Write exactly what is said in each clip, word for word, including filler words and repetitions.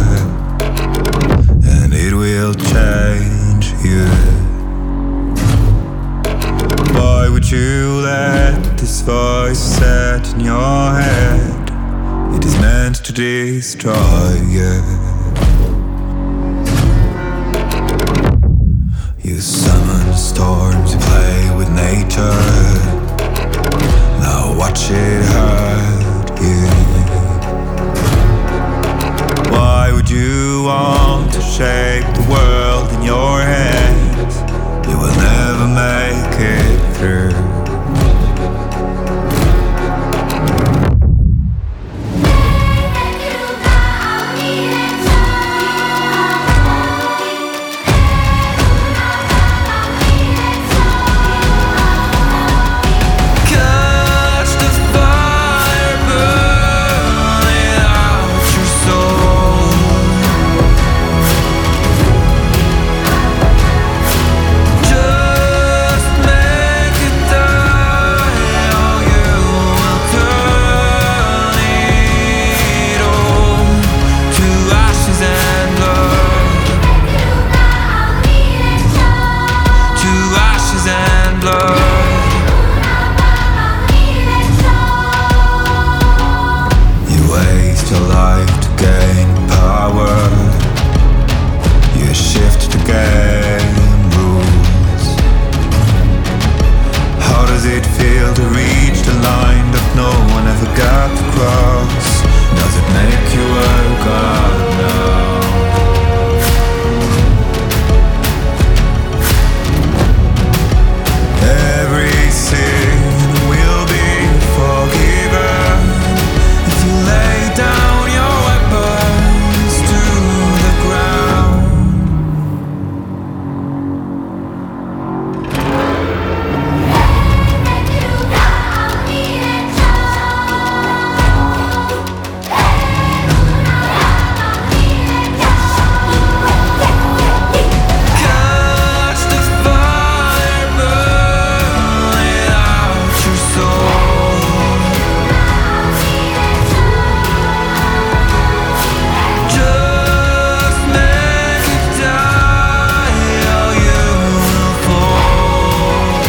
and it will change you. Why would you let this voice set in your head? It is meant to destroy you. You summon storms, you play with nature. Now watch it hurt you. Why would you want to shape the world in your head? You will never make it through. Your life to gain power, you shift to gain rules. How does it feel to reach the line that no one ever got to cross? Does it make you a god now? Every sin will be forgiven if you lay down your weapons to the ground. Catch the fire burning out your soul. Just make it die or you will fall.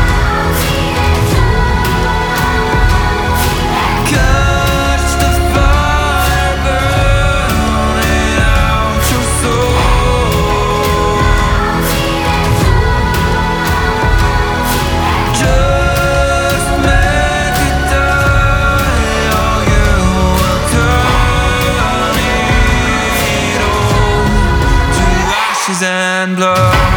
Catch the fire burning out your soul. Just make it die or you will turn it all to ashes and blood.